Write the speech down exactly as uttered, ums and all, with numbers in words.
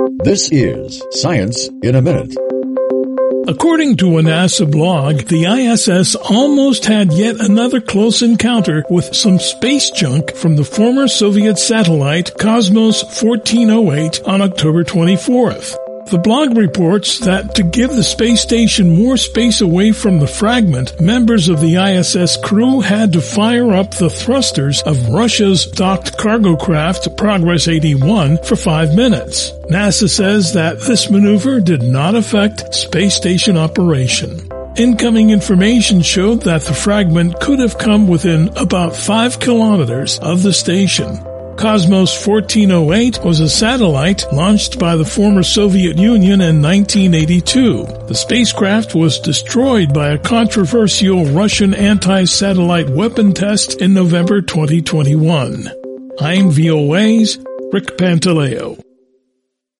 This is Science in a Minute. According to a NASA blog, the I S S almost had yet another close encounter with some space junk from the former Soviet satellite Cosmos fourteen oh eight on October twenty-fourth. The blog reports that to give the space station more space away from the fragment, members of the I S S crew had to fire up the thrusters of Russia's docked cargo craft Progress eighty-one for five minutes. NASA says that this maneuver did not affect space station operation. Incoming information showed that the fragment could have come within about five kilometers of the station. Cosmos fourteen oh eight was a satellite launched by the former Soviet Union in nineteen eighty-two. The spacecraft was destroyed by a controversial Russian anti-satellite weapon test in November twenty twenty-one. I'm V O A's Rick Pantaleo.